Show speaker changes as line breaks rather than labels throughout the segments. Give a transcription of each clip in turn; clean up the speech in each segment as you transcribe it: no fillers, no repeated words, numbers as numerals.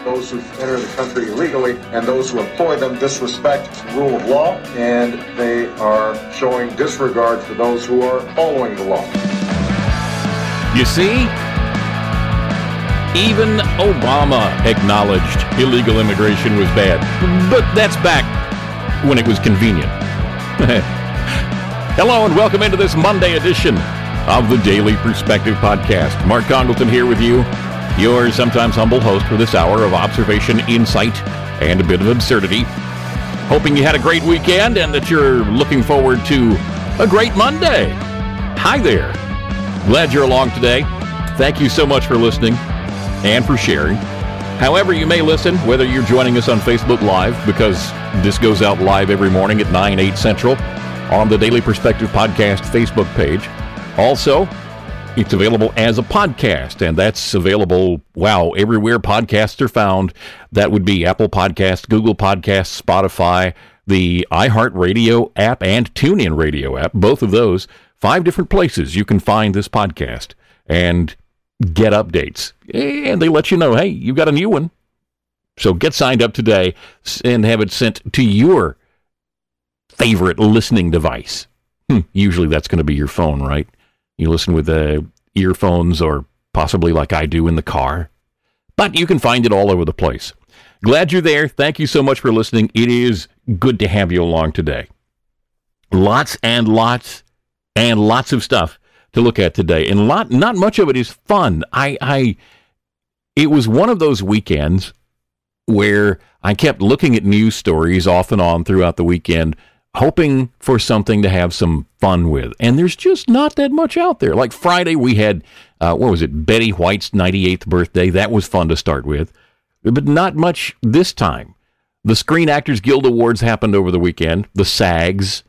Those who enter the country illegally and those who employ them disrespect the rule of law, and they are showing disregard for those who are following the law.
You see, even Obama acknowledged illegal immigration was bad, but that's back when it was convenient. Hello and welcome into this Monday edition of the Daily Perspective Podcast. Mark Congleton here with you, your sometimes humble host for this hour of observation, insight, and a bit of absurdity. Hoping you had a great weekend and that you're looking forward to a great Monday. Hi there. Glad you're along today. Thank you so much for listening and for sharing. However you may listen, whether you're joining us on Facebook Live, because this goes out live every morning at 9, 8 Central on the Daily Perspective Podcast Facebook page. Also, it's available as a podcast, and that's available, everywhere podcasts are found. That would be Apple Podcasts, Google Podcasts, Spotify, the iHeartRadio app, and TuneIn Radio app. Both of those, 5 different places you can find this podcast and get updates. And they let you know, hey, you've got a new one. So get signed up today and have it sent to your favorite listening device. Usually that's going to be your phone, right? You listen with earphones or possibly like I do in the car. But you can find it all over the place. Glad you're there. Thank you so much for listening. It is good to have you along today. Lots and lots and lots of stuff to look at today. And not much of it is fun. It was one of those weekends where I kept looking at news stories off and on throughout the weekend, hoping for something to have some fun with. And there's just not that much out there. Like Friday, we had, Betty White's 98th birthday. That was fun to start with. But not much this time. The Screen Actors Guild Awards happened over the weekend. The SAGs.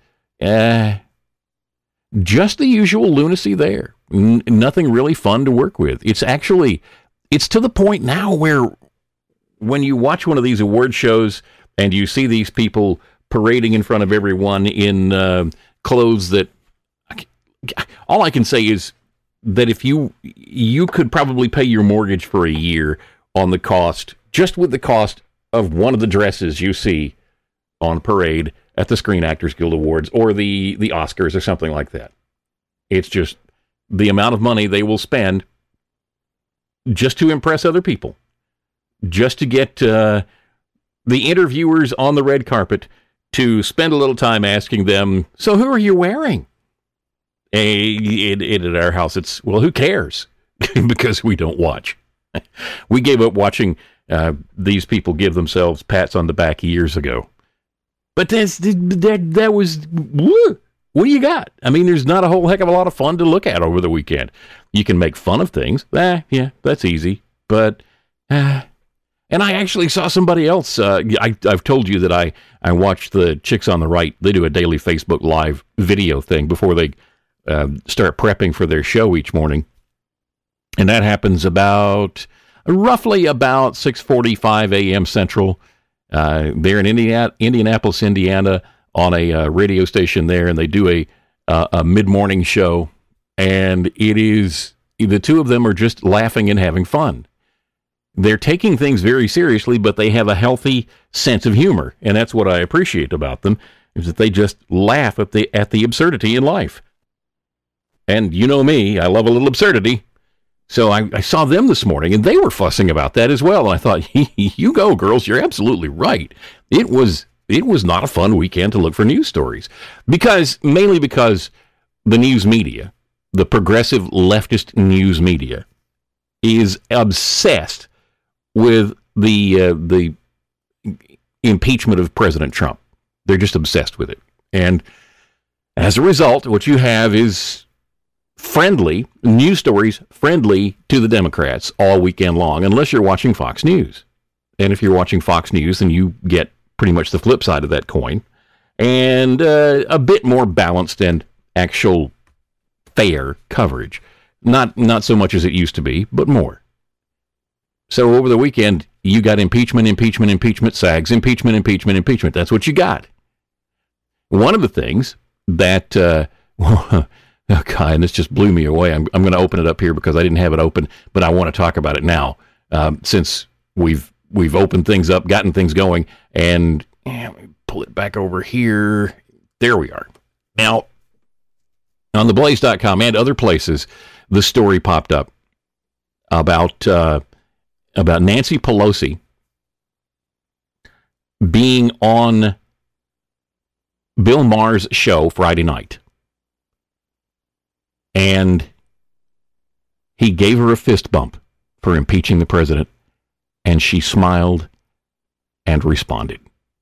Just the usual lunacy there. Nothing really fun to work with. It's to the point now where when you watch one of these award shows and you see these people parading in front of everyone in clothes that, all I can say is that if you could probably pay your mortgage for a year on the cost, just with the cost of one of the dresses you see on parade at the Screen Actors Guild Awards or the Oscars or something like that. It's just the amount of money they will spend just to impress other people, just to get the interviewers on the red carpet to spend a little time asking them, so who are you wearing? At our house, it's, who cares? Because we don't watch. We gave up watching these people give themselves pats on the back years ago. But that was, what do you got? I mean, there's not a whole heck of a lot of fun to look at over the weekend. You can make fun of things. Yeah, that's easy. But, and I actually saw somebody else. I've told you that I watched the Chicks on the Right. They do a daily Facebook Live video thing before they start prepping for their show each morning. And that happens roughly about 6:45 a.m. Central. They're in Indianapolis, Indiana, on a radio station there, and they do a mid-morning show, and it is, the two of them are just laughing and having fun. They're taking things very seriously, but they have a healthy sense of humor, and that's what I appreciate about them, is that they just laugh at the absurdity in life. And you know me, I love a little absurdity. So I saw them this morning, and they were fussing about that as well. And I thought, you go, girls, you're absolutely right. It was not a fun weekend to look for news stories. Mainly because the news media, the progressive leftist news media, is obsessed with the impeachment of President Trump. They're just obsessed with it. And as a result, what you have is friendly news stories, friendly to the Democrats all weekend long, unless you're watching Fox News. And if you're watching Fox News, then you get pretty much the flip side of that coin, and a bit more balanced and actual fair coverage. Not so much as it used to be, but more. So over the weekend, you got impeachment, SAGs, impeachment. That's what you got. One of the things that, and this just blew me away. I'm going to open it up here because I didn't have it open, but I want to talk about it now, since we've we've opened things up, gotten things going, and let me pull it back over here. There we are. Now, on theblaze.com and other places, the story popped up about Nancy Pelosi being on Bill Maher's show Friday night. And he gave her a fist bump for impeaching the president, and she smiled and responded.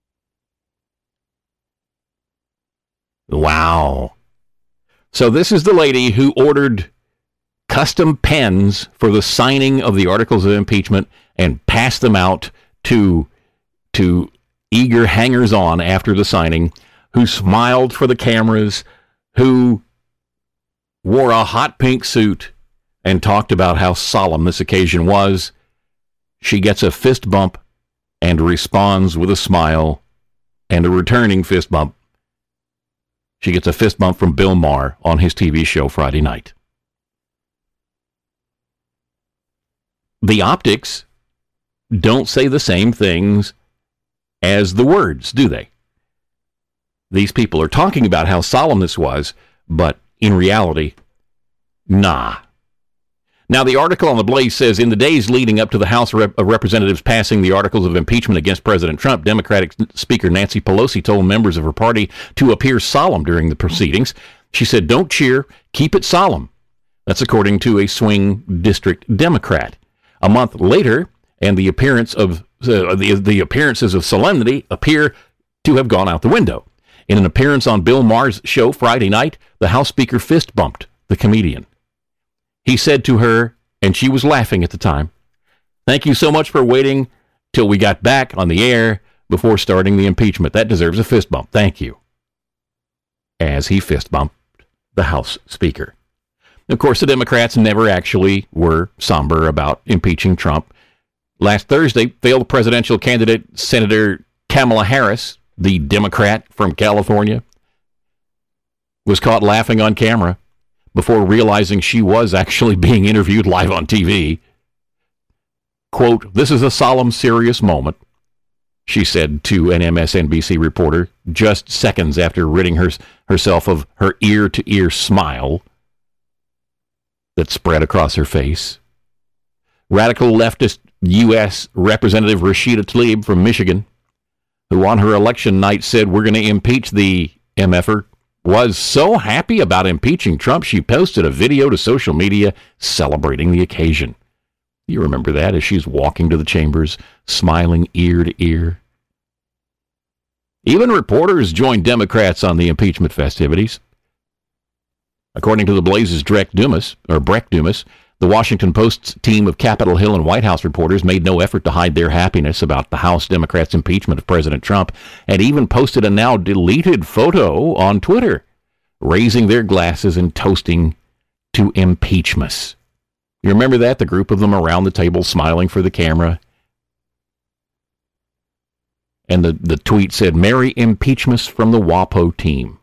Wow. So this is the lady who ordered custom pens for the signing of the articles of impeachment and passed them out to eager hangers-on after the signing, who smiled for the cameras, who wore a hot pink suit and talked about how solemn this occasion was. She gets a fist bump and responds with a smile and a returning fist bump. She gets a fist bump from Bill Maher on his TV show Friday night. The optics don't say the same things as the words, do they? These people are talking about how solemn this was, but in reality, nah. Now, the article on The Blaze says, in the days leading up to the House of Representatives passing the articles of impeachment against President Trump, Democratic Speaker Nancy Pelosi told members of her party to appear solemn during the proceedings. She said, "Don't cheer, keep it solemn." That's according to a swing district Democrat. A month later, and the appearances of solemnity appear to have gone out the window. In an appearance on Bill Maher's show Friday night, the House Speaker fist bumped the comedian. He said to her, and she was laughing at the time, "Thank you so much for waiting till we got back on the air before starting the impeachment. That deserves a fist bump. Thank you." As he fist bumped the House Speaker. Of course, the Democrats never actually were somber about impeaching Trump. Last Thursday, failed presidential candidate Senator Kamala Harris, the Democrat from California, was caught laughing on camera before realizing she was actually being interviewed live on TV. Quote, "This is a solemn, serious moment," she said to an MSNBC reporter just seconds after ridding herself of her ear-to-ear smile that spread across her face. Radical leftist U.S. Representative Rashida Tlaib from Michigan, who on her election night said, "We're going to impeach the MFer," was so happy about impeaching Trump, she posted a video to social media celebrating the occasion. You remember that, as she's walking to the chambers, smiling ear to ear. Even reporters joined Democrats on the impeachment festivities. According to the Blaze's Breck Dumas, the Washington Post's team of Capitol Hill and White House reporters made no effort to hide their happiness about the House Democrats' impeachment of President Trump, and even posted a now deleted photo on Twitter, raising their glasses and toasting to impeachmas. You remember that? The group of them around the table smiling for the camera. And the tweet said, "Merry Impeachmas from the WAPO team."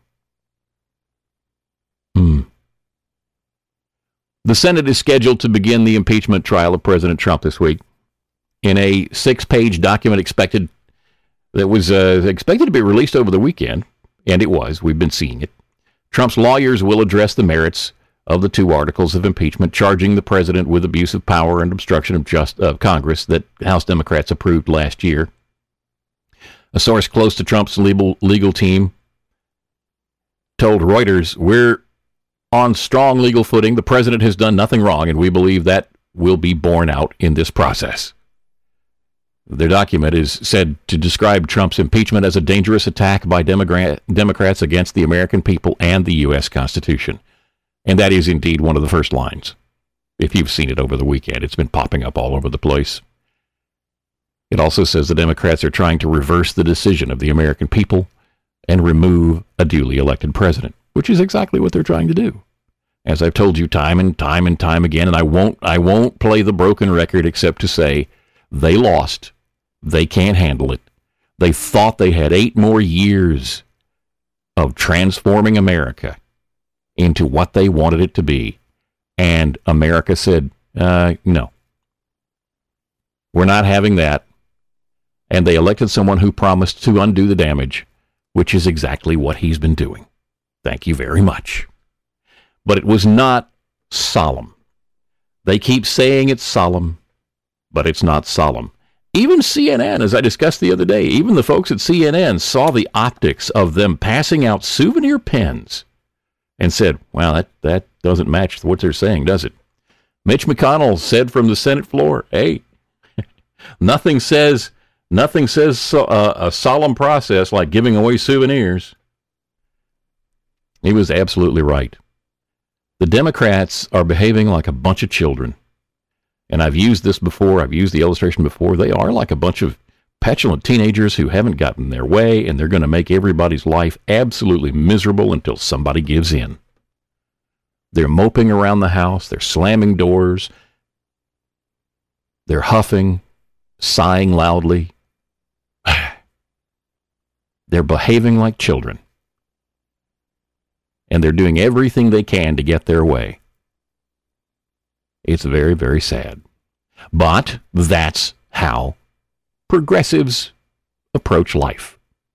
The Senate is scheduled to begin the impeachment trial of President Trump this week. In a 6-page document that was expected to be released over the weekend, and it was, we've been seeing it, Trump's lawyers will address the merits of the 2 articles of impeachment charging the president with abuse of power and obstruction of Congress that House Democrats approved last year. A source close to Trump's legal team told Reuters, "We're on strong legal footing. The president has done nothing wrong, and we believe that will be borne out in this process." Their document is said to describe Trump's impeachment as a dangerous attack by Democrats against the American people and the U.S. Constitution. And that is indeed one of the first lines. If you've seen it over the weekend, it's been popping up all over the place. It also says the Democrats are trying to reverse the decision of the American people and remove a duly elected president, which is exactly what they're trying to do. As I've told you time and time and time again, and I won't play the broken record except to say they lost. They can't handle it. They thought they had 8 more years of transforming America into what they wanted it to be. And America said, no, we're not having that. And they elected someone who promised to undo the damage, which is exactly what he's been doing. Thank you very much. But it was not solemn. They keep saying it's solemn, but it's not solemn. Even CNN, as I discussed the other day, even the folks at CNN saw the optics of them passing out souvenir pens and said, well, that doesn't match what they're saying, does it? Mitch McConnell said from the Senate floor, hey, nothing says a solemn process like giving away souvenirs. He was absolutely right. The Democrats are behaving like a bunch of children. And I've used this before. I've used the illustration before. They are like a bunch of petulant teenagers who haven't gotten their way, and they're going to make everybody's life absolutely miserable until somebody gives in. They're moping around the house. They're slamming doors. They're huffing, sighing loudly. They're behaving like children. And they're doing everything they can to get their way. It's very, very sad. But that's how progressives approach life.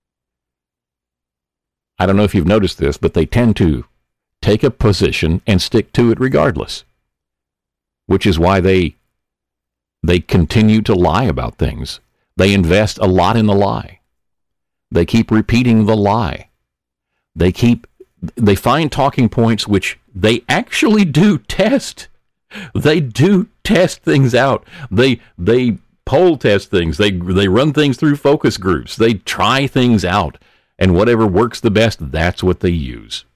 I don't know if you've noticed this, but they tend to take a position and stick to it regardless, which is why they continue to lie about things. They invest a lot in the lie. They keep repeating the lie. They find talking points which they actually do test. They do test things out. They poll test things. They run things through focus groups. They try things out. And whatever works the best, that's what they use.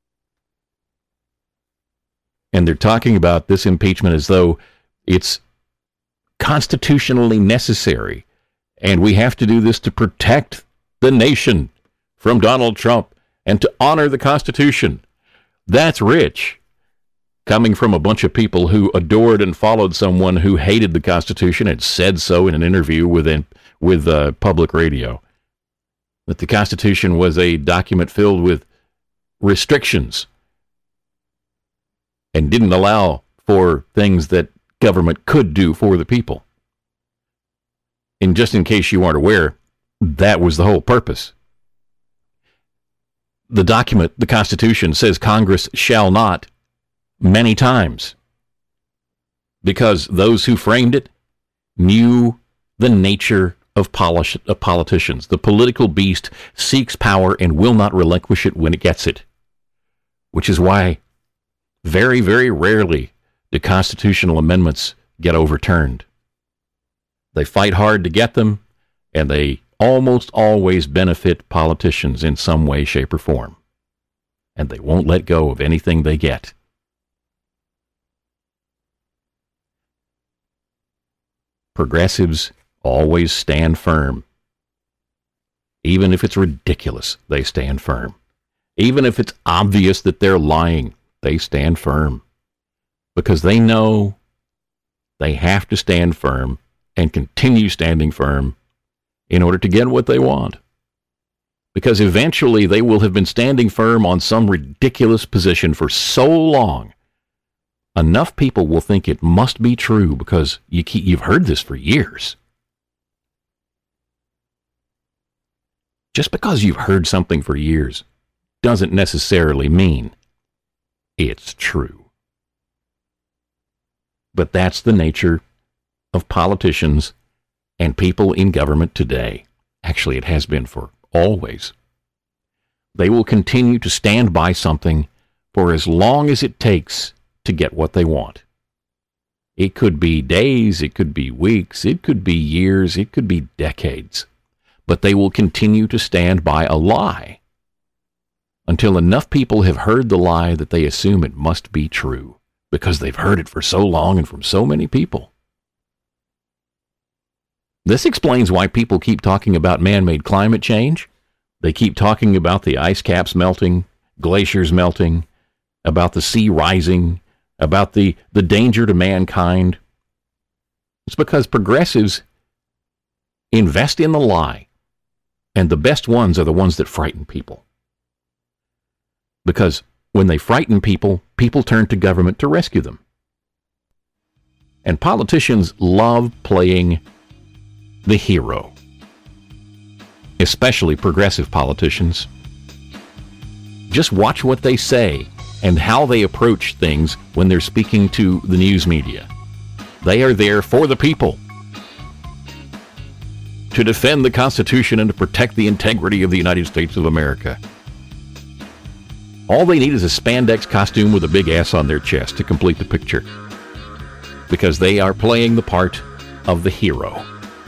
And they're talking about this impeachment as though it's constitutionally necessary. And we have to do this to protect the nation from Donald Trump and to honor the Constitution. That's rich. Coming from a bunch of people who adored and followed someone who hated the Constitution and said so in an interview with public radio. That the Constitution was a document filled with restrictions and didn't allow for things that government could do for the people. And just in case you aren't aware, that was the whole purpose. The document, the Constitution, says Congress shall not many times, because those who framed it knew the nature of politicians. The political beast seeks power and will not relinquish it when it gets it, which is why very, very rarely do constitutional amendments get overturned. They fight hard to get them, and they almost always benefit politicians in some way, shape, or form. And they won't let go of anything they get. Progressives always stand firm. Even if it's ridiculous, they stand firm. Even if it's obvious that they're lying, they stand firm. Because they know they have to stand firm and continue standing firm in order to get what they want. Because eventually they will have been standing firm on some ridiculous position for so long, enough people will think it must be true because you've heard this for years. Just because you've heard something for years doesn't necessarily mean it's true. But that's the nature of politicians and people in government today. Actually, it has been for always. They will continue to stand by something for as long as it takes to get what they want. It could be days, it could be weeks, it could be years, it could be decades. But they will continue to stand by a lie until enough people have heard the lie that they assume it must be true because they've heard it for so long and from so many people. This explains why people keep talking about man-made climate change. They keep talking about the ice caps melting, glaciers melting, about the sea rising, about the danger to mankind. It's because progressives invest in the lie, and the best ones are the ones that frighten people. Because when they frighten people, people turn to government to rescue them. And politicians love playing the hero. especially progressive politicians. Just watch what they say and how they approach things when they're speaking to the news media. They are there for the people, to defend the Constitution and to protect the integrity of the United States of America. All they need is a spandex costume with a big ass on their chest to complete the picture, because they are playing the part of the hero.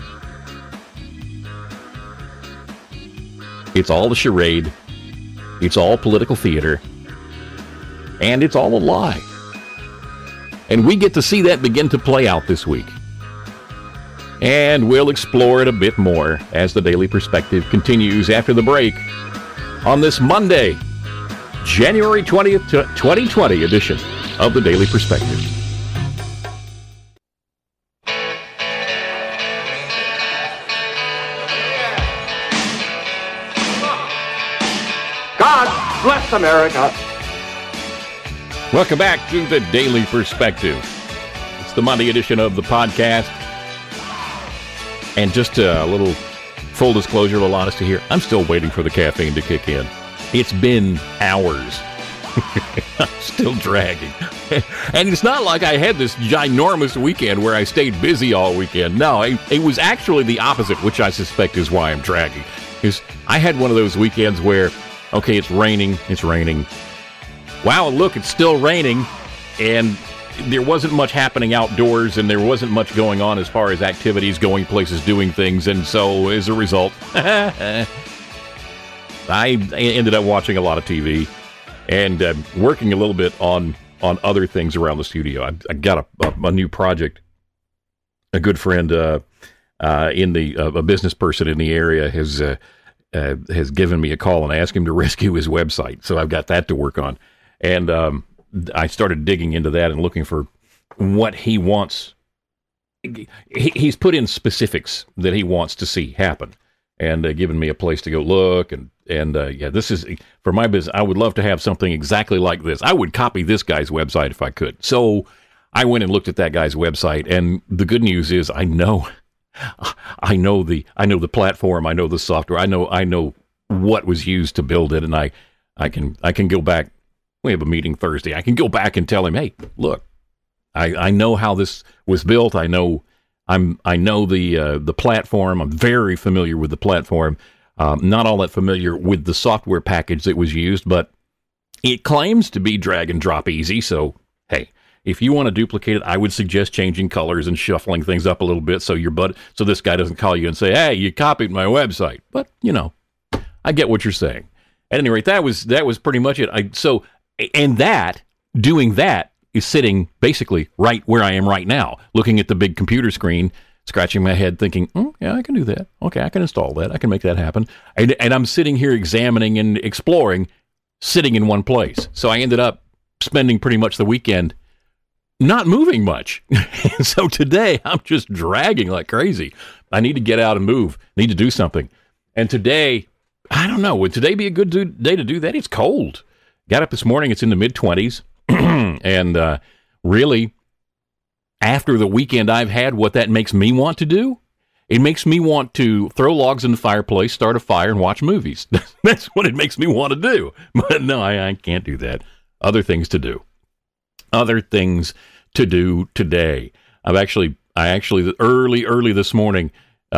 It's all a charade. It's all political theater. And it's all a lie. And we get to see that begin to play out this week. And we'll explore it a bit more as the Daily Perspective continues after the break on this Monday, January 20th, 2020 edition of the Daily Perspective.
God bless America.
Welcome back to the Daily Perspective. It's the Monday edition of the podcast. And just a little full disclosure, a little honesty here. I'm still waiting for the caffeine to kick in. It's been hours. I'm still dragging. And it's not like I had this ginormous weekend where I stayed busy all weekend. No, it was actually the opposite, which I suspect is why I'm dragging. Because I had one of those weekends where, okay, it's raining. Wow, look, it's still raining. And there wasn't much happening outdoors, and there wasn't much going on as far as activities, going places, doing things. And so, as a result, I ended up watching a lot of TV and working a little bit on other things around the studio. I got a new project. A good friend a business person in the area has given me a call and asked him to rescue his website. So I've got that to work on. And I started digging into that and looking for what he wants. He's put in specifics that he wants to see happen, and given me a place to go look. And this is for my business. I would love to have something exactly like this. I would copy this guy's website if I could. So I went and looked at that guy's website, and the good news is I know the platform. I know the software. I know what was used to build it, and I can go back. We have a meeting Thursday. I can go back and tell him, hey, look, I know how this was built. I know the platform. I'm very familiar with the platform. Not all that familiar with the software package that was used, but it claims to be drag and drop easy. So, hey, if you want to duplicate it, I would suggest changing colors and shuffling things up a little bit so so this guy doesn't call you and say, hey, you copied my website. But, I get what you're saying. At any rate, that was pretty much it. Doing that is sitting basically right where I am right now, looking at the big computer screen, scratching my head, thinking, yeah, I can do that. Okay, I can install that. I can make that happen. And I'm sitting here examining and exploring, sitting in one place. So I ended up spending pretty much the weekend not moving much. And so today I'm just dragging like crazy. I need to get out and move, need to do something. And today, I don't know, would today be a good day to do that? It's cold. Got up this morning, it's in the mid-20s, and really, after the weekend I've had, what that makes me want to do, it makes me want to throw logs in the fireplace, start a fire, and watch movies. That's what it makes me want to do. But no, I can't do that. Other things to do. Other things to do today. I actually early this morning,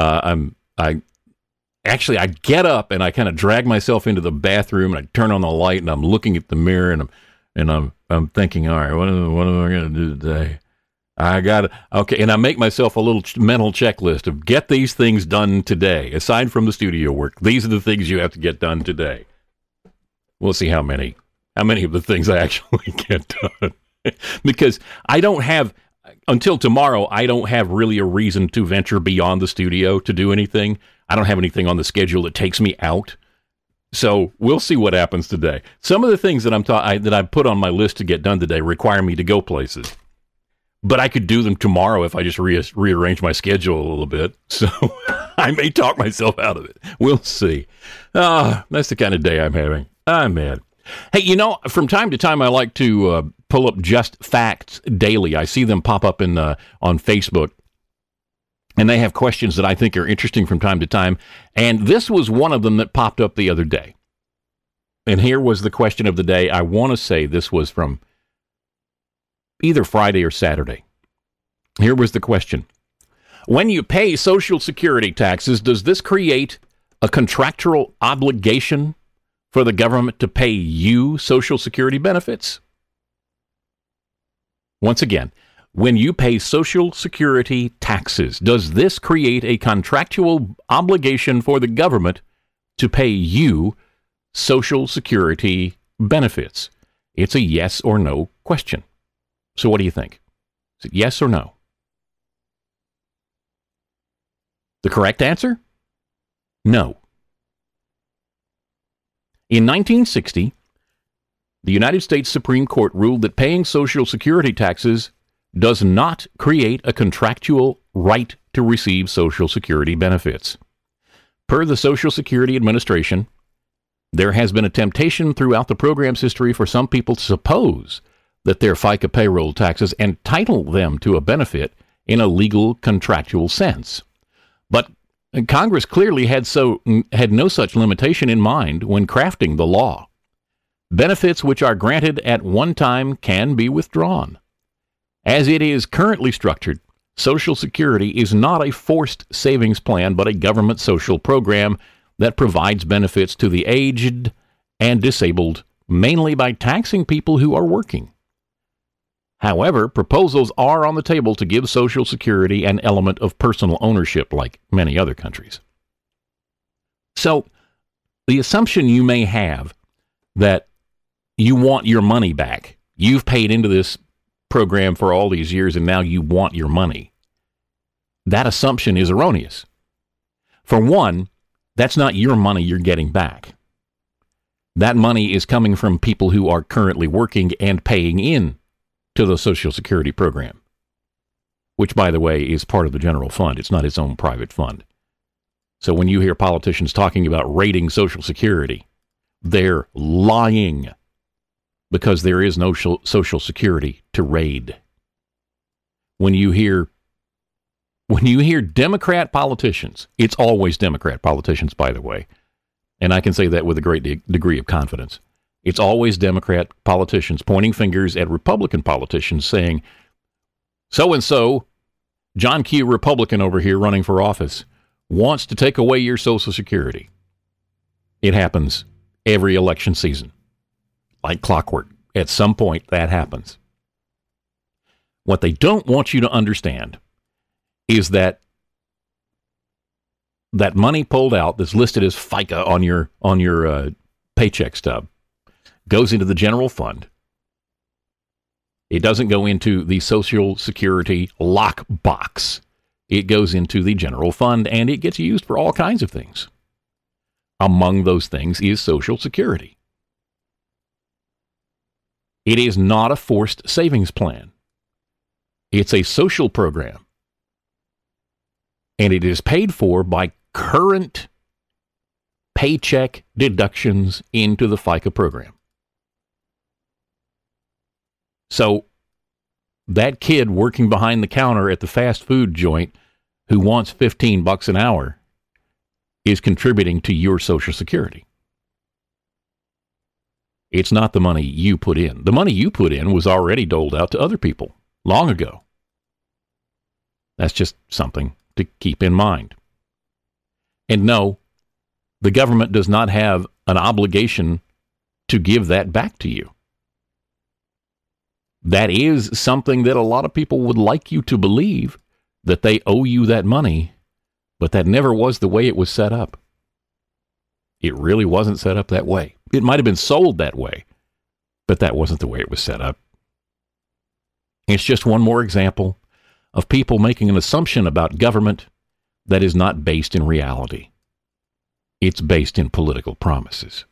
I get up and I kind of drag myself into the bathroom and I turn on the light and I'm looking at the mirror and I'm thinking, all right, what am I going to do today? And I make myself a little mental checklist of get these things done today. Aside from the studio work, these are the things you have to get done today. We'll see how many of the things I actually get done. Because until tomorrow, I don't have really a reason to venture beyond the studio to do anything. I don't have anything on the schedule that takes me out. So we'll see what happens today. Some of the things that I put on my list to get done today require me to go places. But I could do them tomorrow if I just rearrange my schedule a little bit. So I may talk myself out of it. We'll see. That's the kind of day I'm having. I'm mad. Hey, from time to time I like to pull up Just Facts Daily. I see them pop up on Facebook. And they have questions that I think are interesting from time to time. And this was one of them that popped up the other day. And here was the question of the day. I want to say this was from either Friday or Saturday. Here was the question. When you pay Social Security taxes, does this create a contractual obligation for the government to pay you Social Security benefits? Once again, when you pay Social Security taxes, does this create a contractual obligation for the government to pay you Social Security benefits? It's a yes or no question. So what do you think? Is it yes or no? The correct answer? No. In 1960, the United States Supreme Court ruled that paying Social Security taxes does not create a contractual right to receive Social Security benefits. Per the Social Security Administration, there has been a temptation throughout the program's history for some people to suppose that their FICA payroll taxes entitle them to a benefit in a legal contractual sense. But Congress clearly had no such limitation in mind when crafting the law. Benefits which are granted at one time can be withdrawn. As it is currently structured, Social Security is not a forced savings plan, but a government social program that provides benefits to the aged and disabled, mainly by taxing people who are working. However, proposals are on the table to give Social Security an element of personal ownership, like many other countries. So, the assumption you may have that you want your money back, you've paid into this program for all these years and now you want your money, that assumption is erroneous. For one, that's not your money you're getting back. That money is coming from people who are currently working and paying in to the Social Security program, which, by the way, is part of the general fund. It's not its own private fund. So when you hear politicians talking about raiding Social Security, they're lying, because there is no Social Security to raid. When you hear Democrat politicians, it's always Democrat politicians, by the way, and I can say that with a great degree of confidence. It's always Democrat politicians pointing fingers at Republican politicians saying, so-and-so, John Q. Republican over here running for office, wants to take away your Social Security. It happens every election season. Like clockwork. At some point, that happens. What they don't want you to understand is that money pulled out that's listed as FICA on your paycheck stub goes into the general fund. It doesn't go into the Social Security lockbox. It goes into the general fund, and it gets used for all kinds of things. Among those things is Social Security. It is not a forced savings plan. It's a social program. And it is paid for by current paycheck deductions into the FICA program. So that kid working behind the counter at the fast food joint who wants $15 an hour is contributing to your Social Security. It's not the money you put in. The money you put in was already doled out to other people long ago. That's just something to keep in mind. And no, the government does not have an obligation to give that back to you. That is something that a lot of people would like you to believe, that they owe you that money, but that never was the way it was set up. It really wasn't set up that way. It might have been sold that way, but that wasn't the way it was set up. It's just one more example of people making an assumption about government that is not based in reality. It's based in political promises.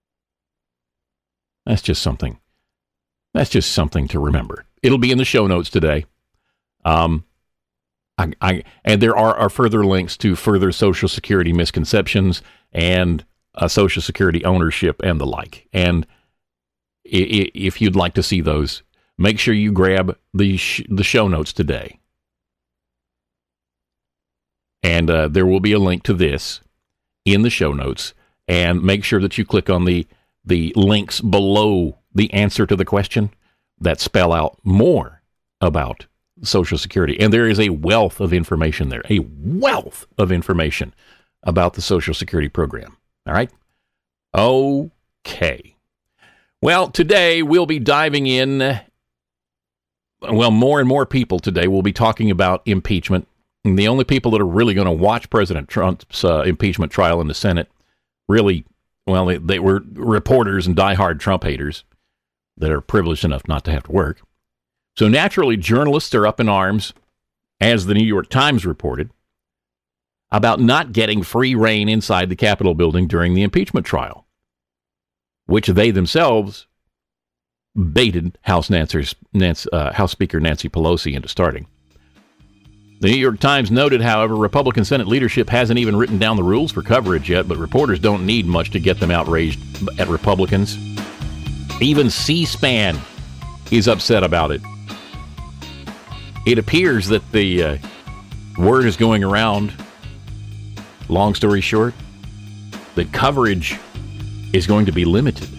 That's just something to remember. It'll be in the show notes today. And there are further links to further Social Security misconceptions and Social Security ownership and the like. And if you'd like to see those, make sure you grab the show notes today. And there will be a link to this in the show notes. And make sure that you click on the links below the answer to the question that spell out more about Social Security. And there is a wealth of information there, a wealth of information about the Social Security program. All right? Okay. Well, today we'll be diving in. Well, more and more people today will be talking about impeachment. And the only people that are really going to watch President Trump's impeachment trial in the Senate, really, well, they were reporters and diehard Trump haters that are privileged enough not to have to work. So naturally, journalists are up in arms, as the New York Times reported, about not getting free rein inside the Capitol building during the impeachment trial, which they themselves baited House Speaker Nancy Pelosi into starting. The New York Times noted, however, Republican Senate leadership hasn't even written down the rules for coverage yet, but reporters don't need much to get them outraged at Republicans. Even C-SPAN is upset about it. It appears that the word is going around, long story short, that coverage is going to be limited.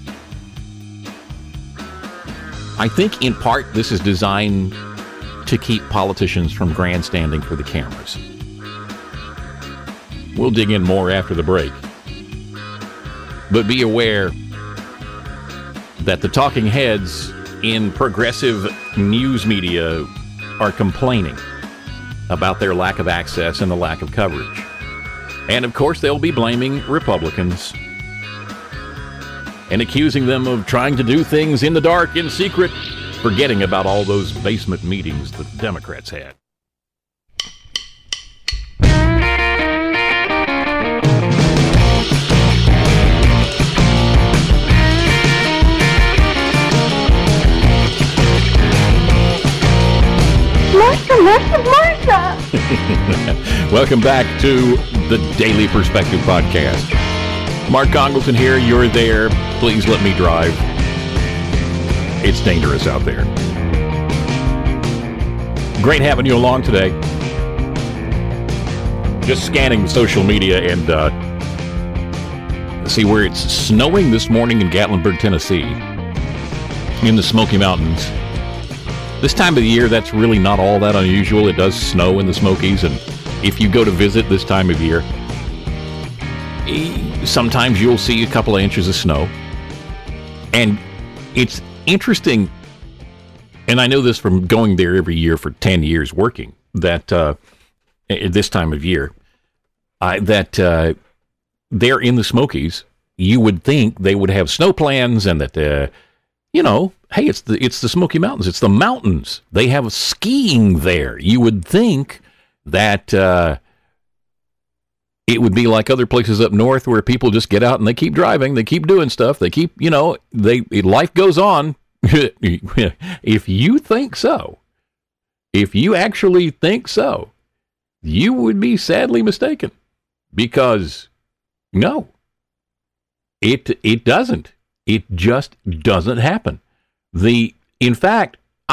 I think in part this is designed to keep politicians from grandstanding for the cameras. We'll dig in more after the break. But be aware that the talking heads in progressive news media are complaining about their lack of access and the lack of coverage. And of course, they'll be blaming Republicans and accusing them of trying to do things in the dark, in secret, forgetting about all those basement meetings the Democrats had.
Martha!
Welcome back to the Daily Perspective Podcast. Mark Congleton here. You're there. Please let me drive. It's dangerous out there. Great having you along today. Just scanning social media and see where it's snowing this morning in Gatlinburg, Tennessee, in the Smoky Mountains. This time of the year, that's really not all that unusual. It does snow in the Smokies, and if you go to visit this time of year, sometimes you'll see a couple of inches of snow. And it's interesting, and I know this from going there every year for 10 years working, that this time of year, that there in the Smokies, you would think they would have snow plans and that, hey, it's the Smoky Mountains. It's the mountains. They have skiing there. You would think that it would be like other places up north where people just get out and they keep driving. They keep doing stuff. They keep, life goes on. If you think so, if you actually think so, you would be sadly mistaken, because no, it doesn't. It just doesn't happen. In fact,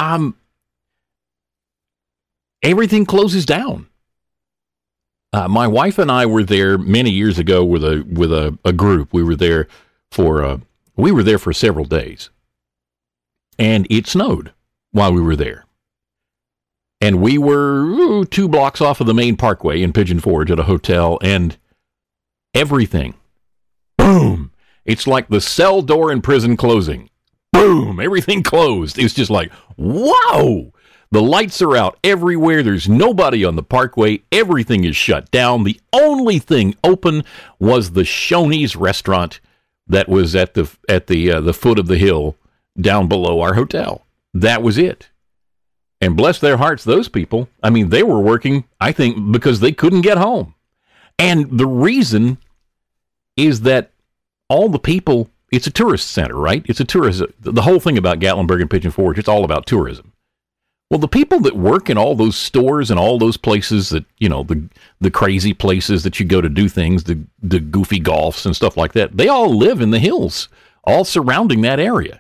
everything closes down. My wife and I were there many years ago with a group. We were there for several days, and it snowed while we were there. And we were 2 blocks off of the main parkway in Pigeon Forge at a hotel, and everything, boom! It's like the cell door in prison closing. Boom! Everything closed. It's just like, wow! The lights are out everywhere. There's nobody on the parkway. Everything is shut down. The only thing open was the Shoney's restaurant that was at the foot of the hill down below our hotel. That was it. And bless their hearts, those people, they were working, I think, because they couldn't get home. And the reason is that all the people, it's a tourist center, right? It's a tourism. The whole thing about Gatlinburg and Pigeon Forge, it's all about tourism. Well, the people that work in all those stores and all those places that, the crazy places that you go to do things, the goofy golfs and stuff like that, they all live in the hills, all surrounding that area.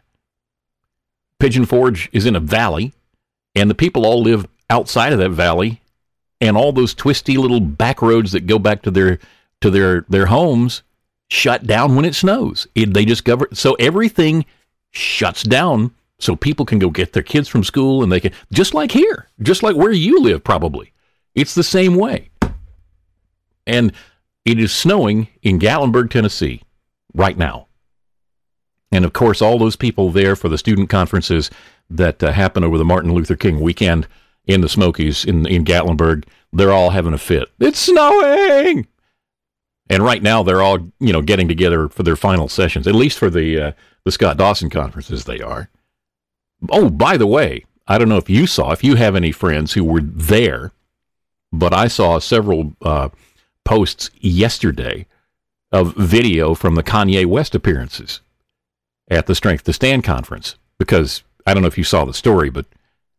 Pigeon Forge is in a valley, and the people all live outside of that valley and all those twisty little back roads that go back to their homes shut down when it snows. They discover so everything shuts down so people can go get their kids from school, and they can, just like here, just like where you live probably. It's the same way. And it is snowing in Gatlinburg, Tennessee right now. And of course, all those people there for the student conferences that happen over the Martin Luther King weekend in the Smokies in Gatlinburg, they're all having a fit. It's snowing! And right now, they're all, getting together for their final sessions, at least for the Scott Dawson conferences they are. Oh, by the way, I don't know if you have any friends who were there, but I saw several posts yesterday of video from the Kanye West appearances at the Strength to Stand conference, because I don't know if you saw the story, but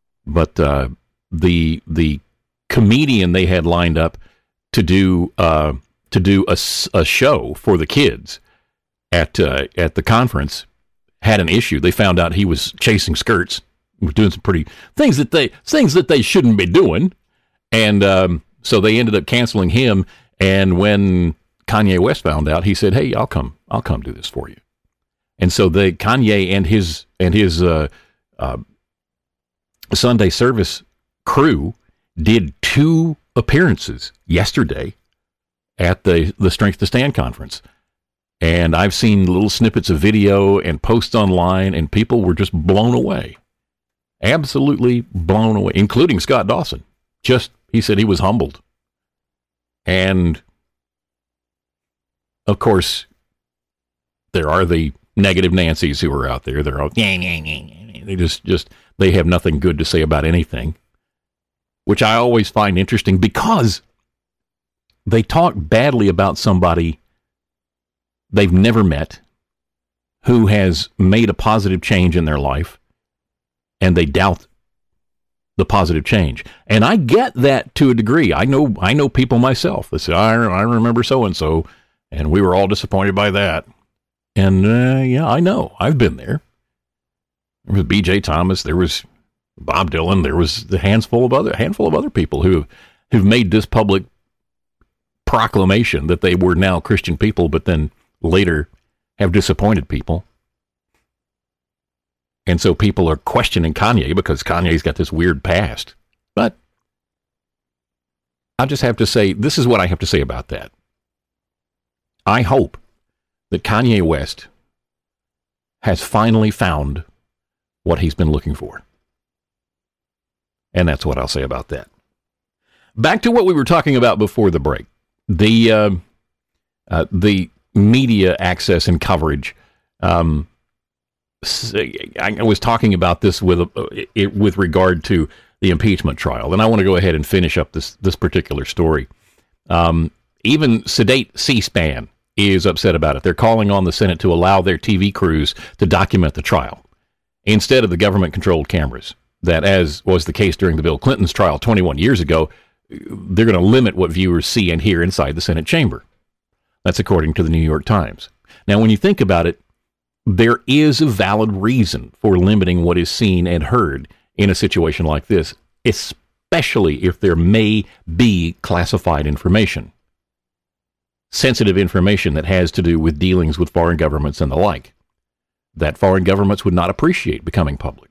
the comedian they had lined up to do a show for the kids at the conference had an issue. They found out he was chasing skirts, was doing some pretty things that they shouldn't be doing, and so they ended up canceling him. And when Kanye West found out, he said, "Hey, I'll come do this for you." And so Kanye and his Sunday service crew did 2 appearances yesterday at the Strength to Stand conference. And I've seen little snippets of video and posts online, and people were just blown away. Absolutely blown away, including Scott Dawson. He said he was humbled. And, of course, there are the negative Nancys who are out there. They're all, they have nothing good to say about anything, which I always find interesting because they talk badly about somebody they've never met who has made a positive change in their life, and they doubt the positive change. And I get that to a degree. I know people myself that say, I remember so-and-so, and we were all disappointed by that. And yeah, I know. I've been there. There was B.J. Thomas. There was Bob Dylan. There was a handful of other people who've made this public proclamation that they were now Christian people, but then later have disappointed people. And so people are questioning Kanye because Kanye's got this weird past. But I just have to say, this is what I have to say about that. I hope that Kanye West has finally found what he's been looking for. And that's what I'll say about that. Back to what we were talking about before the break. The media access and coverage. I was talking about this with regard to the impeachment trial, and I want to go ahead and finish up this particular story. Even sedate C-SPAN is upset about it. They're calling on the Senate to allow their TV crews to document the trial instead of the government-controlled cameras. That, as was the case during the Bill Clinton's trial 21 years ago, they're going to limit what viewers see and hear inside the Senate chamber. That's according to the New York Times. Now, when you think about it, there is a valid reason for limiting what is seen and heard in a situation like this, especially if there may be classified information, sensitive information that has to do with dealings with foreign governments and the like, that foreign governments would not appreciate becoming public.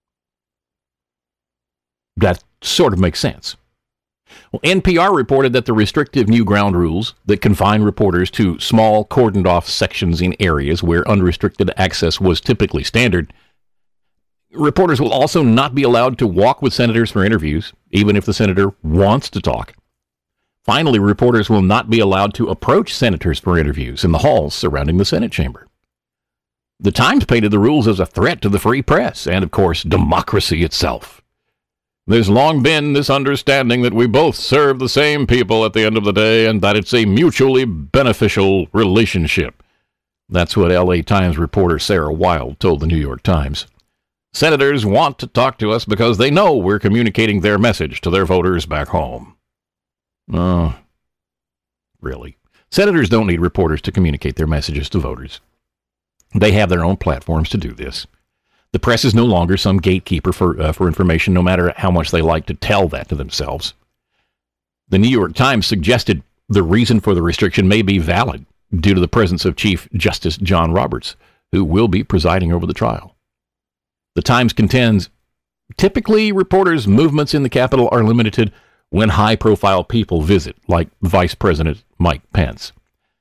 That sort of makes sense. Well, NPR reported that the restrictive new ground rules that confine reporters to small, cordoned-off sections in areas where unrestricted access was typically standard. Reporters will also not be allowed to walk with senators for interviews, even if the senator wants to talk. Finally, reporters will not be allowed to approach senators for interviews in the halls surrounding the Senate chamber. The Times painted the rules as a threat to the free press and, of course, democracy itself. There's long been this understanding that we both serve the same people at the end of the day and that it's a mutually beneficial relationship. That's what L.A. Times reporter Sarah Wild told the New York Times. Senators want to talk to us because they know we're communicating their message to their voters back home. Oh, really? Senators don't need reporters to communicate their messages to voters. They have their own platforms to do this. The press is no longer some gatekeeper for information, no matter how much they like to tell that to themselves. The New York Times suggested the reason for the restriction may be valid due to the presence of Chief Justice John Roberts, who will be presiding over the trial. The Times contends, typically reporters' movements in the Capitol are limited when high-profile people visit, like Vice President Mike Pence.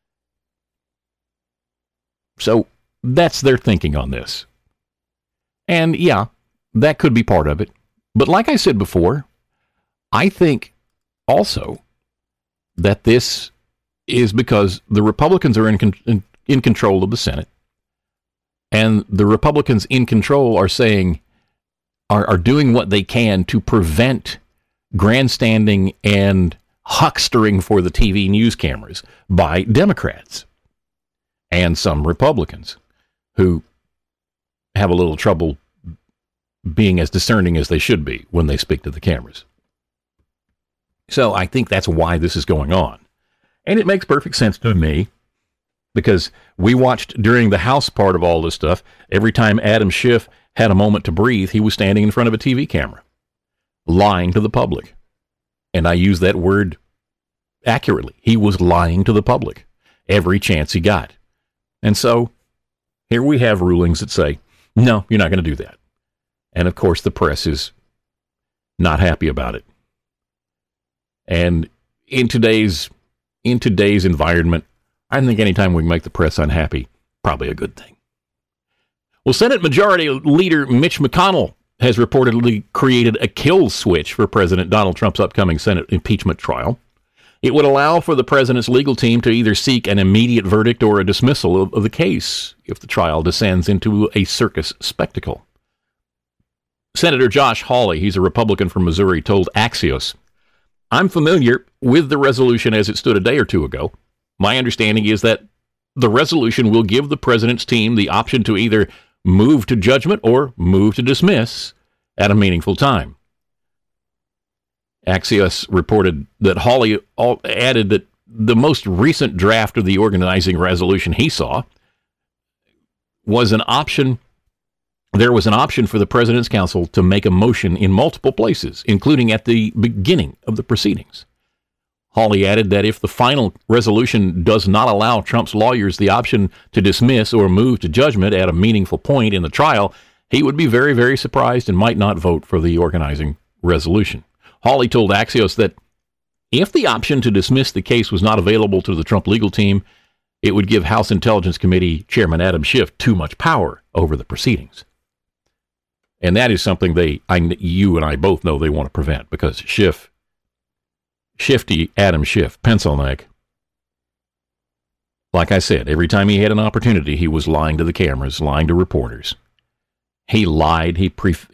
So that's their thinking on this. And yeah, that could be part of it. But like I said before, I think also that this is because the Republicans are in control of the Senate. And the Republicans in control are saying, are doing what they can to prevent grandstanding and huckstering for the TV news cameras by Democrats and some Republicans who have a little trouble being as discerning as they should be when they speak to the cameras. So I think that's why this is going on. And it makes perfect sense to me, because we watched during the House part of all this stuff, every time Adam Schiff had a moment to breathe, he was standing in front of a TV camera, lying to the public. And I use that word accurately. He was lying to the public every chance he got. And so here we have rulings that say, no, you're not going to do that. And of course, the press is not happy about it. And in today's environment, I think anytime we can make the press unhappy, probably a good thing. Well, Senate Majority Leader Mitch McConnell has reportedly created a kill switch for President Donald Trump's upcoming Senate impeachment trial. It would allow for the president's legal team to either seek an immediate verdict or a dismissal of the case if the trial descends into a circus spectacle. Senator Josh Hawley, he's a Republican from Missouri, told Axios, "I'm familiar with the resolution as it stood a day or two ago. My understanding is that the resolution will give the president's team the option to either move to judgment or move to dismiss at a meaningful time." Axios reported that Hawley added that the most recent draft of the organizing resolution he saw was an option. There was an option for the President's counsel to make a motion in multiple places, including at the beginning of the proceedings. Hawley added that if the final resolution does not allow Trump's lawyers the option to dismiss or move to judgment at a meaningful point in the trial, he would be very, very surprised and might not vote for the organizing resolution. Hawley told Axios that if the option to dismiss the case was not available to the Trump legal team, it would give House Intelligence Committee Chairman Adam Schiff too much power over the proceedings. And that is something you and I both know they want to prevent, because Shifty Adam Schiff, pencil neck, like I said, every time he had an opportunity, he was lying to the cameras, lying to reporters. He lied. He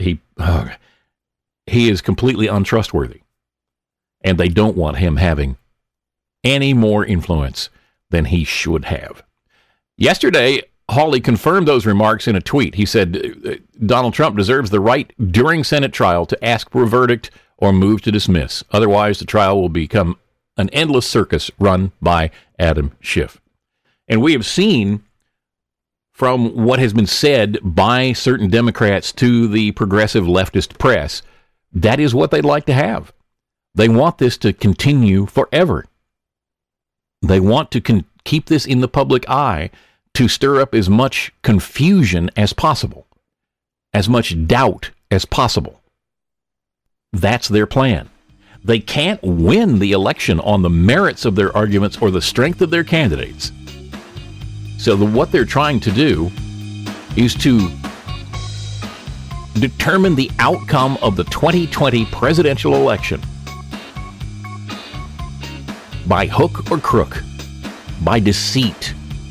is completely untrustworthy. And they don't want him having any more influence than he should have. Yesterday, Hawley confirmed those remarks in a tweet. He said Donald Trump deserves the right during Senate trial to ask for a verdict or move to dismiss. Otherwise, the trial will become an endless circus run by Adam Schiff. And we have seen from what has been said by certain Democrats to the progressive leftist press, that is what they'd like to have. They want this to continue forever. They want to keep this in the public eye to stir up as much confusion as possible, as much doubt as possible. That's their plan. They can't win the election on the merits of their arguments or the strength of their candidates. So what they're trying to do is to determine the outcome of the 2020 presidential election by hook or crook, by deceit,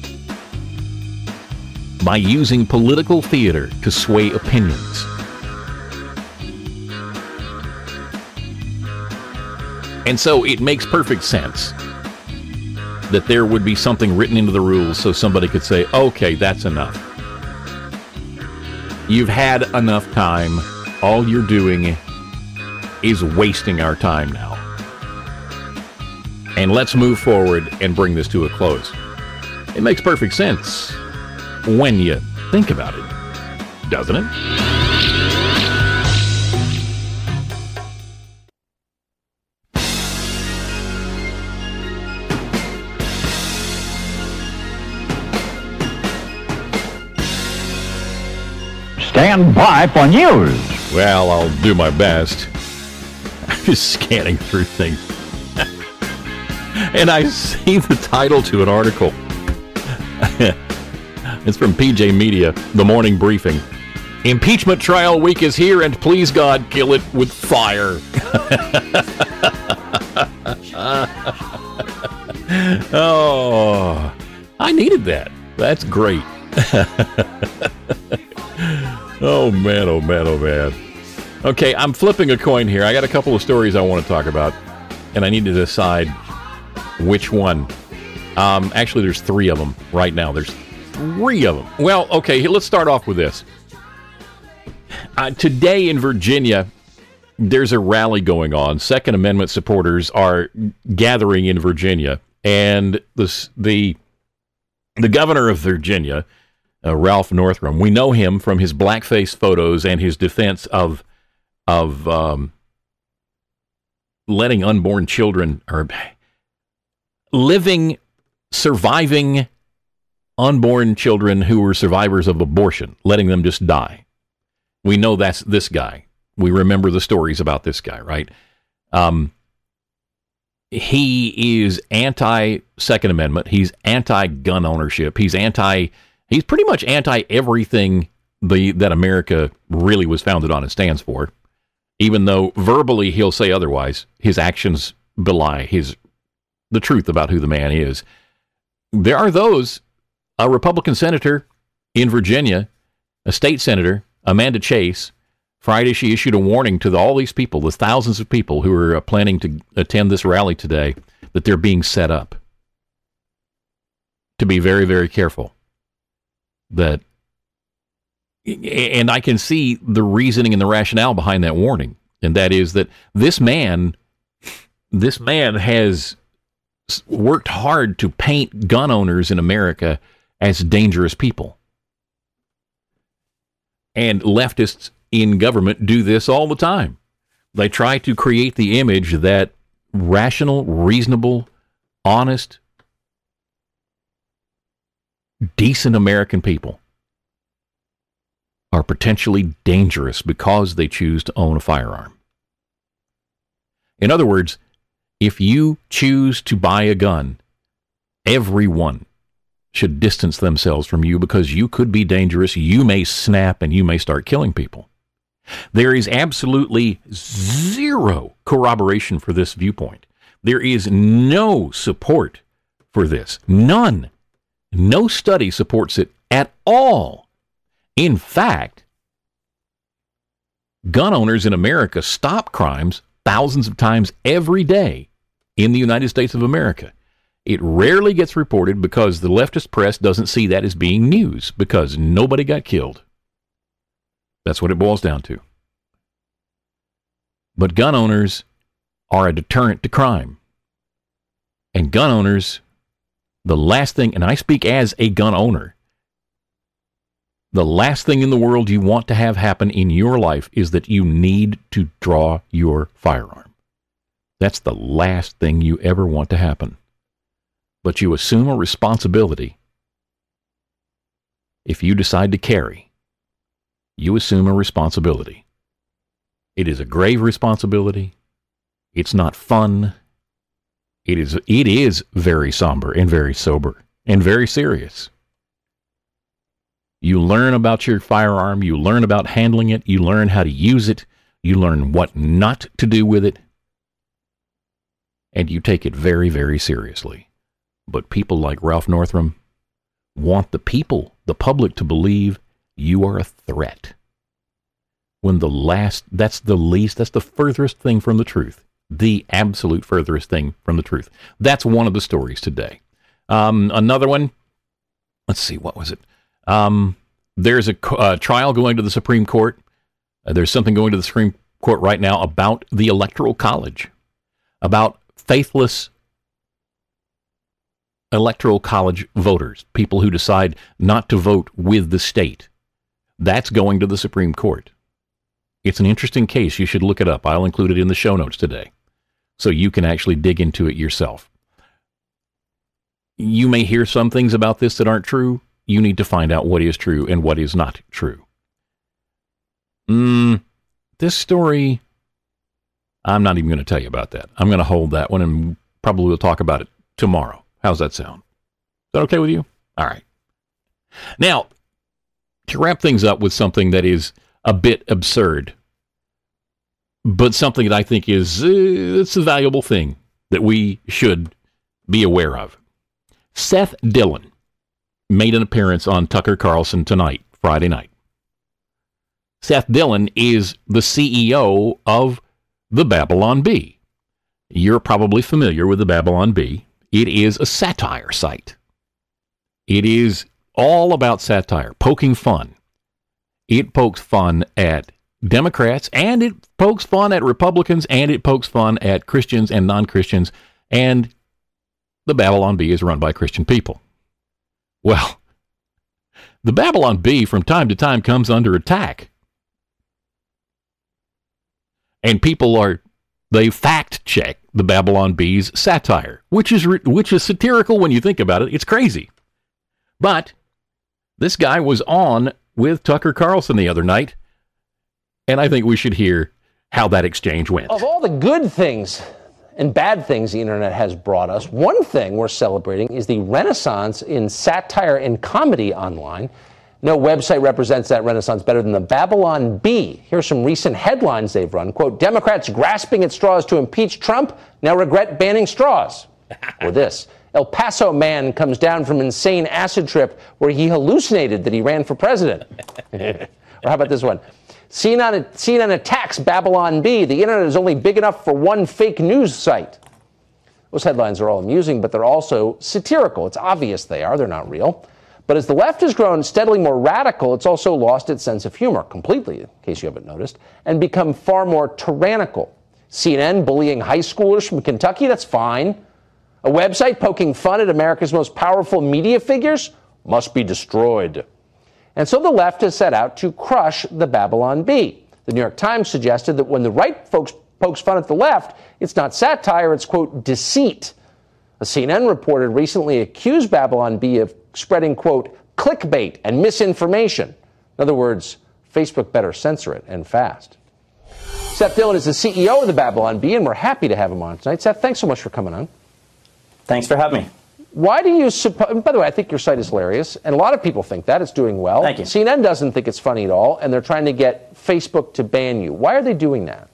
by using political theater to sway opinions. And so it makes perfect sense that there would be something written into the rules so somebody could say, okay, that's enough. You've had enough time. All you're doing is wasting our time now. And let's move forward and bring this to a close. It makes perfect sense when you think about it, doesn't it?
Stand by for news.
Well, I'll do my best. I'm just scanning through things. And I see the title to an article. It's from PJ Media, The Morning Briefing. Impeachment trial week is here, and please God, kill it with fire. Oh, I needed that. That's great. Oh, man, oh, man, oh, man. Okay, I'm flipping a coin here. I got a couple of stories I want to talk about, and I need to decide which one. Actually, there's three of them right now. There's three of them. Well, okay, let's start off with this. Today in Virginia, there's a rally going on. Second Amendment supporters are gathering in Virginia, and the governor of Virginia, Ralph Northam, we know him from his blackface photos and his defense of letting unborn children or surviving unborn children who were survivors of abortion, letting them just die. We know that's this guy. We remember the stories about this guy, right? He is anti-Second Amendment. He's anti-gun ownership. He's pretty much anti-everything that America really was founded on and stands for. Even though verbally he'll say otherwise, his actions belie the truth about who the man is. There are those, a Republican senator in Virginia, a state senator, Amanda Chase, Friday she issued a warning to all these people, the thousands of people who are planning to attend this rally today, that they're being set up. To be very, very careful. And I can see the reasoning and the rationale behind that warning, and that is that this man has worked hard to paint gun owners in America as dangerous people. And leftists in government do this all the time. They try to create the image that rational, reasonable, honest, decent American people are potentially dangerous because they choose to own a firearm. In other words, if you choose to buy a gun, everyone should distance themselves from you because you could be dangerous, you may snap, and you may start killing people. There is absolutely zero corroboration for this viewpoint. There is no support for this. None. No study supports it at all. In fact, gun owners in America stop crimes thousands of times every day in the United States of America. It rarely gets reported because the leftist press doesn't see that as being news, because nobody got killed. That's what it boils down to. But gun owners are a deterrent to crime. And gun owners, the last thing, and I speak as a gun owner, the last thing in the world you want to have happen in your life is that you need to draw your firearm. That's the last thing you ever want to happen. But you assume a responsibility. If you decide to carry, you assume a responsibility. It is a grave responsibility. It's not fun. It is very somber and very sober and very serious. You learn about your firearm. You learn about handling it. You learn how to use it. You learn what not to do with it. And you take it very, very seriously. But people like Ralph Northam want the public to believe you are a threat. When that's the furthest thing from the truth. The absolute furthest thing from the truth. That's one of the stories today. Another one, let's see, what was it? There's a trial going to the Supreme Court. There's something going to the Supreme Court right now about the Electoral College, about faithless Electoral College voters, people who decide not to vote with the state. That's going to the Supreme Court. It's an interesting case. You should look it up. I'll include it in the show notes today, so you can actually dig into it yourself. You may hear some things about this that aren't true. You need to find out what is true and what is not true. This story, I'm not even going to tell you about that. I'm going to hold that one, and probably we'll talk about it tomorrow. How's that sound? Is that okay with you? All right. Now, to wrap things up with something that is a bit absurd, but something that I think is it's a valuable thing that we should be aware of. Seth Dillon made an appearance on Tucker Carlson tonight, Friday night. Seth Dillon is the CEO of the Babylon Bee. You're probably familiar with the Babylon Bee. It is a satire site. It is all about satire, poking fun. It pokes fun at Democrats, and it pokes fun at Republicans, and it pokes fun at Christians and non-Christians, and the Babylon Bee is run by Christian people. Well, the Babylon Bee from time to time comes under attack. And people they fact check the Babylon Bee's satire, which is satirical when you think about it. It's crazy. But this guy was on with Tucker Carlson the other night, and I think we should hear how that exchange went.
Of all the good things and bad things the internet has brought us, one thing we're celebrating is the renaissance in satire and comedy online. No website represents that renaissance better than the Babylon Bee. Here's some recent headlines they've run. Quote, Democrats grasping at straws to impeach Trump, now regret banning straws. Or this, El Paso man comes down from insane acid trip where he hallucinated that he ran for president. Or how about this one? CNN attacks Babylon Bee. The internet is only big enough for one fake news site. Those headlines are all amusing, but they're also satirical. It's obvious they are. They're not real. But as the left has grown steadily more radical, it's also lost its sense of humor completely, in case you haven't noticed, and become far more tyrannical. CNN bullying high schoolers from Kentucky, that's fine. A website poking fun at America's most powerful media figures must be destroyed. And so the left has set out to crush the Babylon Bee. The New York Times suggested that when the right pokes fun at the left, it's not satire, it's, quote, deceit. A CNN reporter recently accused Babylon Bee of spreading, quote, clickbait and misinformation. In other words, Facebook better censor it, and fast. Seth Dillon is the CEO of the Babylon Bee, and we're happy to have him on tonight. Seth, thanks so much for coming on.
Thanks for having me.
Why do you suppose, by the way, I think your site is hilarious, and a lot of people think that. It's doing well.
Thank you.
CNN doesn't think it's funny at all, and they're trying to get Facebook to ban you. Why are they doing that?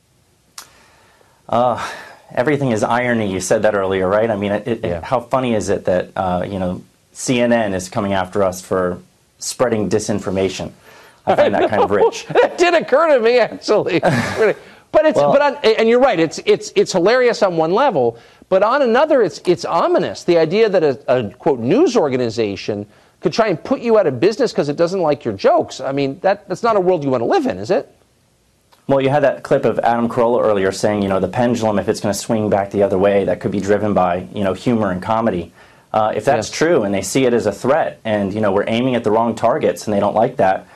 Everything is irony. You said that earlier, right? I mean, how funny is it that, CNN is coming after us for spreading disinformation? I find that kind of rich.
That did occur to me, actually. And you're right. It's hilarious on one level, but on another, it's ominous. The idea that a quote news organization could try and put you out of business because it doesn't like your jokes. I mean, that's not a world you want to live in, is it?
Well, you had that clip of Adam Carolla earlier saying, the pendulum, if it's going to swing back the other way, that could be driven by, humor and comedy. If that's true and they see it as a threat and, we're aiming at the wrong targets and they don't like that,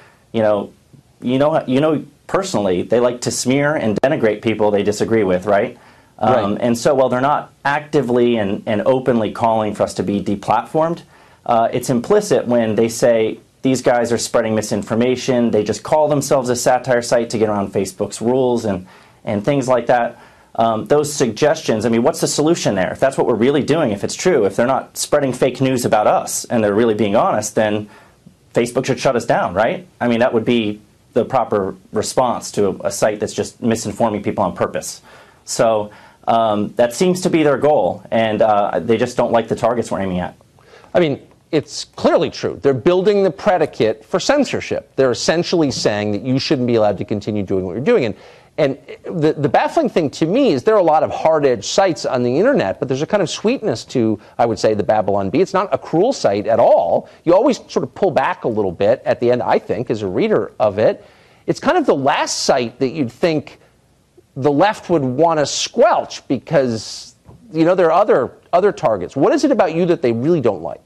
personally, they like to smear and denigrate people they disagree with, right?
Right.
And so while they're not actively and openly calling for us to be deplatformed, it's implicit when they say these guys are spreading misinformation, they just call themselves a satire site to get around Facebook's rules and things like that. Those suggestions, I mean, what's the solution there? If that's what we're really doing, if it's true, if they're not spreading fake news about us and they're really being honest, then Facebook should shut us down, right? I mean, that would be the proper response to a site that's just misinforming people on purpose. So that seems to be their goal, and they just don't like the targets we're aiming at. I mean,
It's clearly true. They're building the predicate for censorship. They're essentially saying that you shouldn't be allowed to continue doing what you're doing. And the baffling thing to me is there are a lot of hard-edged sites on the internet, but there's a kind of sweetness to, I would say, the Babylon Bee. It's not a cruel site at all. You always sort of pull back a little bit at the end, I think, as a reader of it. It's kind of the last site that you'd think the left would want to squelch because, there are other targets. What is it about you that they really don't like?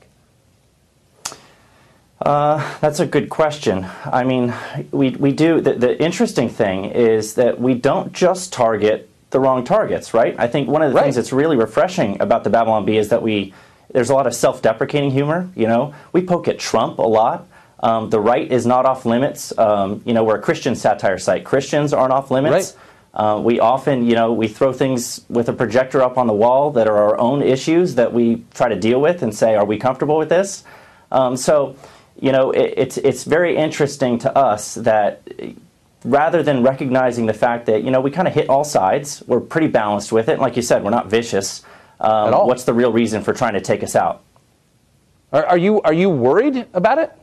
That's a good question. I mean, we do. The interesting thing is that we don't just target the wrong targets, right? I think one of the things that's really refreshing about the Babylon Bee is that there's a lot of self-deprecating humor. We poke at Trump a lot. The right is not off limits. We're a Christian satire site. Christians aren't off limits. Right. We often, we throw things with a projector up on the wall that are our own issues that we try to deal with and say, are we comfortable with this? It's very interesting to us that rather than recognizing the fact that, we kind of hit all sides, we're pretty balanced with it. And like you said, we're not vicious. At all. What's the real reason for trying to take us out?
Are you worried about it?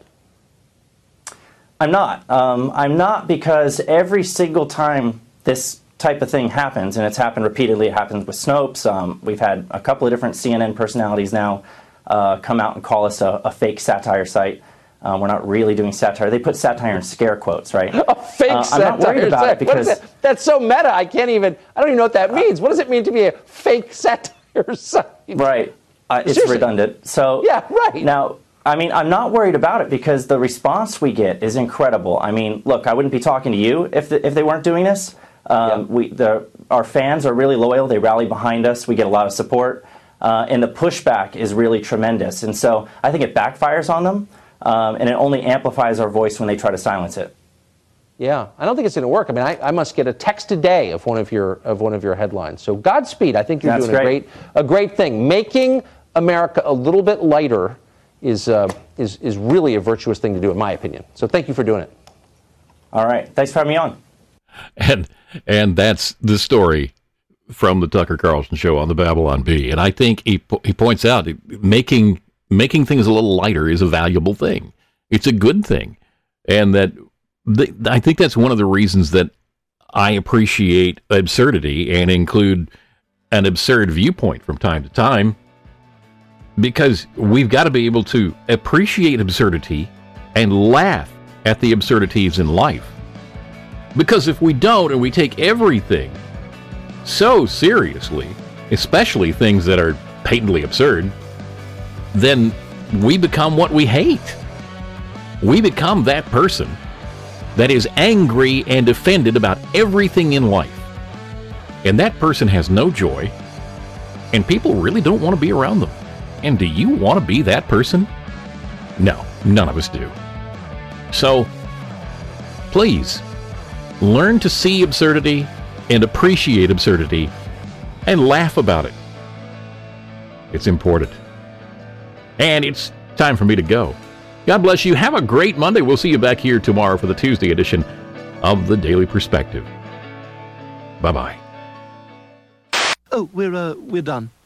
I'm not. I'm not, because every single time this type of thing happens, and it's happened repeatedly, it happens with Snopes. We've had a couple of different CNN personalities now come out and call us a fake satire site. We're not really doing satire. They put satire in scare quotes, right?
A fake satire.
I'm not worried about it because
what is it? That's so meta. I don't even know what that means. What does it mean to be a fake satire site?
Right. It's redundant. So
yeah, right.
Now, I'm not worried about it because the response we get is incredible. Look, I wouldn't be talking to you if they weren't doing this. Our fans are really loyal. They rally behind us. We get a lot of support. And the pushback is really tremendous. And so I think it backfires on them. And it only amplifies our voice when they try to silence it.
Yeah, I don't think it's going to work. I must get a text a day of one of your headlines. So Godspeed. I think you're doing a great thing. Making America a little bit lighter is really a virtuous thing to do, in my opinion. So thank you for doing it.
All right, thanks for having me on.
And that's the story from the Tucker Carlson Show on the Babylon Bee. And I think he points out making things a little lighter is a valuable thing. It's a good thing. And that I think that's one of the reasons that I appreciate absurdity and include an absurd viewpoint from time to time, because we've got to be able to appreciate absurdity and laugh at the absurdities in life. Because if we don't, and we take everything so seriously, especially things that are patently absurd, then we become what we hate. We become that person that is angry and offended about everything in life. And that person has no joy, and people really don't want to be around them. And do you want to be that person? No, none of us do. So, please, learn to see absurdity and appreciate absurdity and laugh about it. It's important. And it's time for me to go. God bless you. Have a great Monday. We'll see you back here tomorrow for the Tuesday edition of The Daily Perspective. Bye-bye.
Oh, we're done.